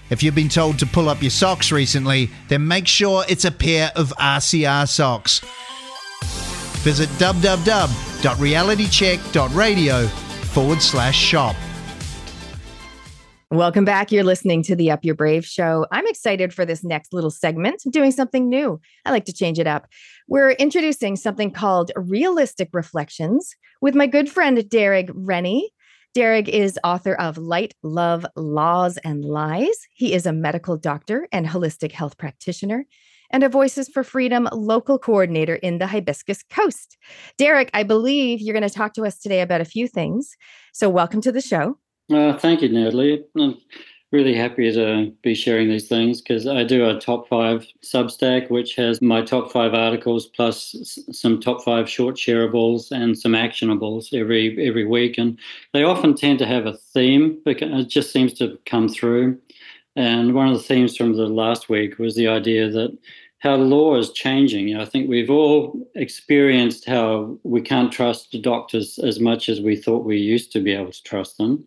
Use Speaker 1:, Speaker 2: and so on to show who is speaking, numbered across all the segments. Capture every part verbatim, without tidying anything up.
Speaker 1: If you've been told to pull up your socks recently, then make sure it's a pair of R C R socks. Visit www.realitycheck.radio forward slash shop.
Speaker 2: Welcome back. You're listening to the Up Your Brave show. I'm excited for this next little segment. I'm doing something new. I like to change it up. We're introducing something called Realistic Reflections with my good friend, Derek Rennie. Derek is author of Light, Love, Laws, and Lies. He is a medical doctor and holistic health practitioner and a Voices for Freedom local coordinator in the Hibiscus Coast. Derek, I believe you're going to talk to us today about a few things. So welcome to the show.
Speaker 3: Uh, thank you, Natalie. I'm really happy to be sharing these things because I do a top five Substack, which has my top five articles plus some top five short shareables and some actionables every every week. And they often tend to have a theme because it just seems to come through. And one of the themes from the last week was the idea that how law is changing. You know, I think we've all experienced how we can't trust doctors as much as we thought we used to be able to trust them.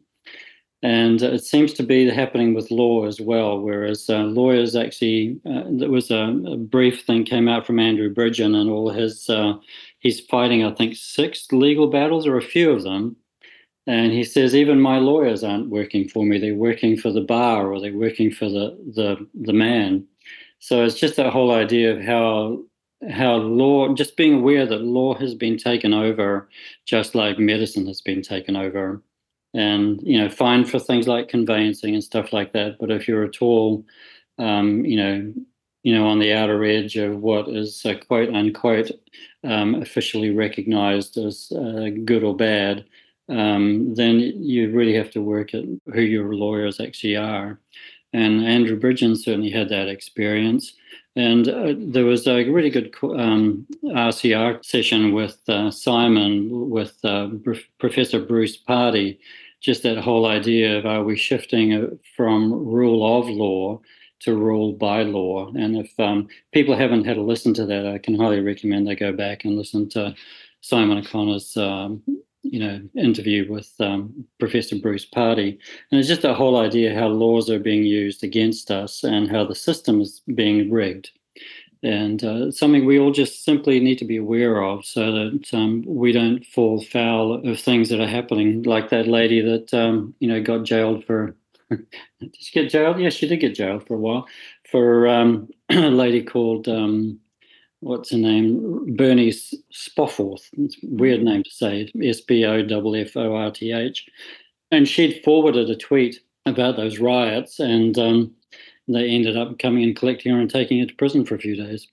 Speaker 3: And it seems to be happening with law as well, whereas uh, lawyers actually, uh, there was a, a brief thing came out from Andrew Bridgen and all his, uh, he's fighting, I think, six legal battles or a few of them. And he says, even my lawyers aren't working for me. They're working for the bar or they're working for the, the, the man. So it's just that whole idea of how how law, just being aware that law has been taken over, just like medicine has been taken over. And, you know, fine for things like conveyancing and stuff like that. But if you're at all, um, you know, you know, on the outer edge of what is uh, quote unquote um, officially recognized as uh, good or bad, um, then you really have to work at who your lawyers actually are. And Andrew Bridgen certainly had that experience. And uh, there was a really good um, R C R session with uh, Simon, with uh, Professor Bruce Pardy, just that whole idea of are we shifting from rule of law to rule by law. And if um, people haven't had a listen to that, I can highly recommend they go back and listen to Simon O'Connor's um, you know, interview with um, Professor Bruce Pardy. And it's just a whole idea how laws are being used against us and how the system is being rigged. And uh, it's something we all just simply need to be aware of so that um, we don't fall foul of things that are happening, like that lady that, um, you know, got jailed for, did she get jailed? Yes, she did get jailed for a while, for um, a lady called, um, what's her name, Bernie Spofforth. It's a weird name to say, S P O F F O R T H. And she'd forwarded a tweet about those riots, and um, they ended up coming and collecting her and taking her to prison for a few days.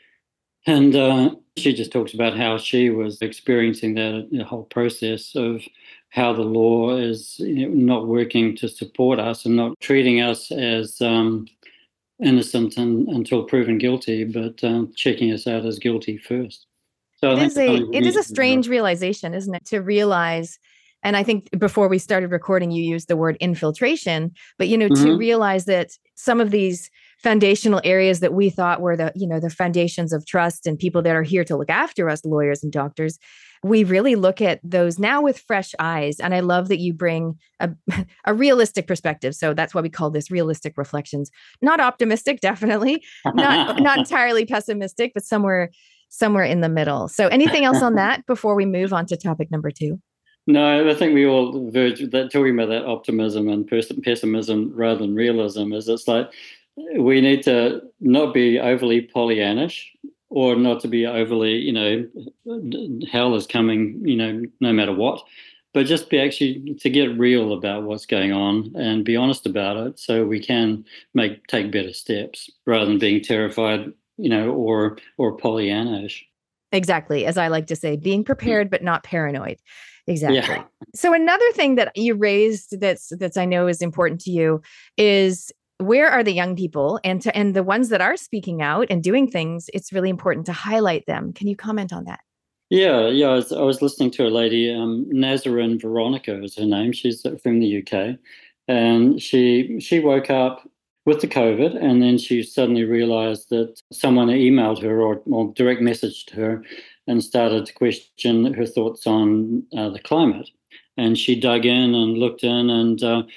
Speaker 3: And uh, she just talks about how she was experiencing that the whole process of how the law is, you know, not working to support us and not treating us as um, innocent and, until proven guilty, but um, checking us out as guilty first. So
Speaker 2: it is a it is a strange realization, isn't it, to realize. And I think before we started recording, you used the word infiltration, but, you know, mm-hmm. to realize that some of these foundational areas that we thought were the, you know, the foundations of trust and people that are here to look after us, lawyers and doctors, we really look at those now with fresh eyes. And I love that you bring a, a realistic perspective. So that's why we call this Realistic Reflections. Not optimistic, definitely, not not entirely pessimistic, but somewhere somewhere in the middle. So anything else on that before we move on to topic number two?
Speaker 3: No, I think we all verge that talking about that optimism and pessimism rather than realism is it's like we need to not be overly Pollyannish or not to be overly, you know, hell is coming, you know, no matter what, but just be actually to get real about what's going on and be honest about it so we can make take better steps rather than being terrified, you know, or or Pollyannish.
Speaker 2: Exactly. As I like to say, being prepared but not paranoid. Exactly.
Speaker 3: Yeah.
Speaker 2: So another thing that you raised that's that's I know is important to you is where are the young people and to and the ones that are speaking out and doing things, it's really important to highlight them. Can you comment on that?
Speaker 3: Yeah, yeah. I was, I was listening to a lady, um, Nazarene Veronica is her name. She's from the U K, and she she woke up with the COVID, and then she suddenly realized that someone emailed her or, or direct messaged her and started to question her thoughts on uh, the climate. And she dug in and looked in, and uh,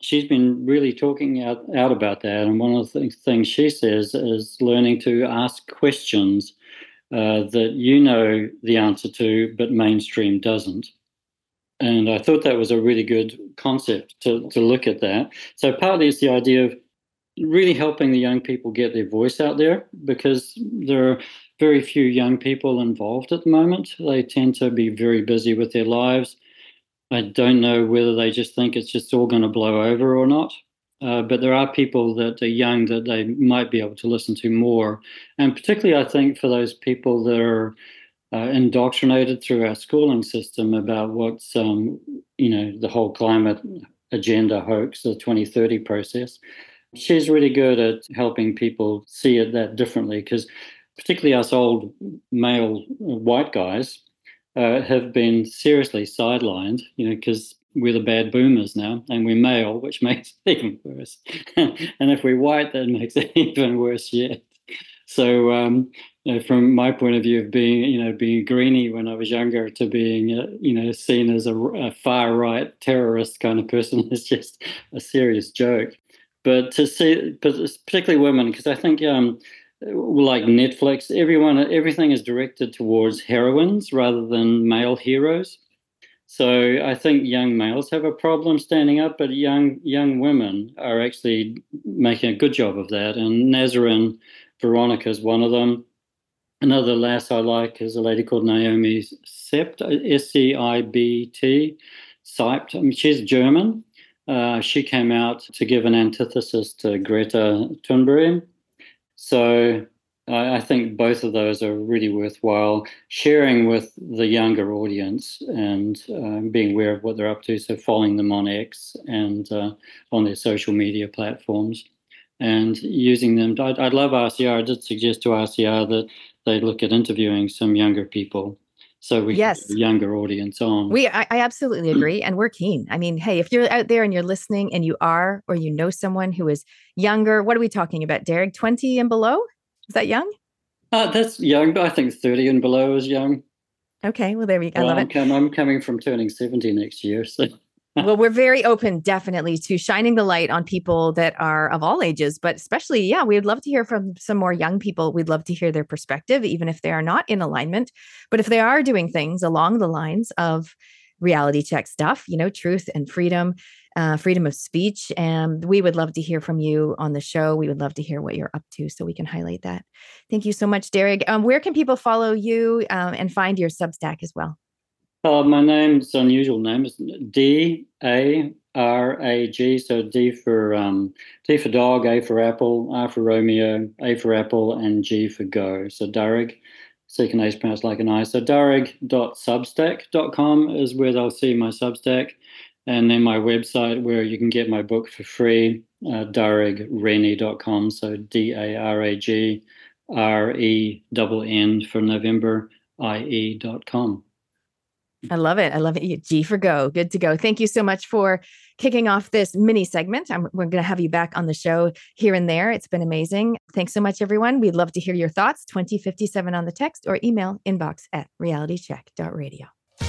Speaker 3: she's been really talking out, out about that. And one of the th- things she says is learning to ask questions uh, that you know the answer to, but mainstream doesn't. And I thought that was a really good concept to, to look at that. So partly it's the idea of really helping the young people get their voice out there, because there are very few young people involved at the moment. They tend to be very busy with their lives. I don't know whether they just think it's just all going to blow over or not. Uh, but there are people that are young that they might be able to listen to more. And particularly, I think, for those people that are uh, indoctrinated through our schooling system about what's, um, you know, the whole climate agenda hoax, the twenty thirty process. She's really good at helping people see it that differently, because particularly us old male white guys uh, have been seriously sidelined, you know, because we're the bad boomers now, and we're male, which makes it even worse. And if we're white, that makes it even worse yet. So um, you know, from my point of view of being, you know, being greenie when I was younger to being, uh, you know, seen as a, a far right terrorist kind of person is just a serious joke. But to see, but particularly women, because I think um, like Netflix, everyone, everything is directed towards heroines rather than male heroes. So I think young males have a problem standing up, but young young women are actually making a good job of that. And Nazarene Veronica is one of them. Another lass I like is a lady called Naomi Sept, S C I B T, Seipt. I mean, she's German. Uh, she came out to give an antithesis to Greta Thunberg. So I, I think both of those are really worthwhile sharing with the younger audience and uh, being aware of what they're up to. So following them on X and uh, on their social media platforms and using them. I'd, I'd love R C R. I did suggest to R C R that they look at interviewing some younger people, so we
Speaker 2: yes.
Speaker 3: get a younger audience on.
Speaker 2: We, I, I absolutely agree. And we're keen. I mean, hey, if you're out there and you're listening and you are, or you know someone who is younger, what are we talking about, Derek? twenty and below? Is that young?
Speaker 3: Uh, that's young, but I think thirty and below is young.
Speaker 2: Okay. Well, there we go. I
Speaker 3: well,
Speaker 2: love
Speaker 3: I'm
Speaker 2: it.
Speaker 3: Com- I'm coming from turning seventy next year. So.
Speaker 2: Well, we're very open, definitely, to shining the light on people that are of all ages, but especially, yeah, we would love to hear from some more young people. We'd love to hear their perspective, even if they are not in alignment. But if they are doing things along the lines of reality check stuff, you know, truth and freedom, uh, freedom of speech, and we would love to hear from you on the show. We would love to hear what you're up to so we can highlight that. Thank you so much, Derek. Um, where can people follow you um, and find your Substack as well?
Speaker 3: Uh, my name's unusual name is D A R A G. So D for um, D for dog, A for apple, R for Romeo, A for apple, and G for go. So Darrig, second A is pronounced like an I. So darrig dot substack dot com is where they'll see my Substack, and then my website where you can get my book for free, uh, darrig rennie dot com. So D A R A G R E N N for November, I E dot com.
Speaker 2: I love it. I love it. G for go. Good to go. Thank you so much for kicking off this mini segment. I'm, we're going to have you back on the show here and there. It's been amazing. Thanks so much, everyone. We'd love to hear your thoughts. twenty fifty-seven on the text or email inbox at reality check dot radio.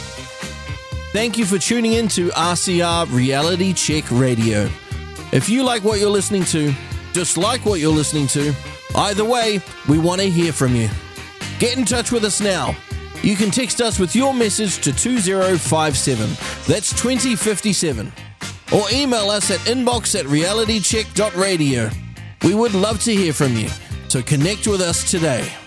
Speaker 4: Thank you for tuning in to R C R Reality Check Radio. If you like what you're listening to, dislike what you're listening to, either way, we want to hear from you. Get in touch with us now. You can text us with your message to two zero five seven, that's twenty fifty-seven, or email us at inbox at reality check dot radio. We would love to hear from you, so connect with us today.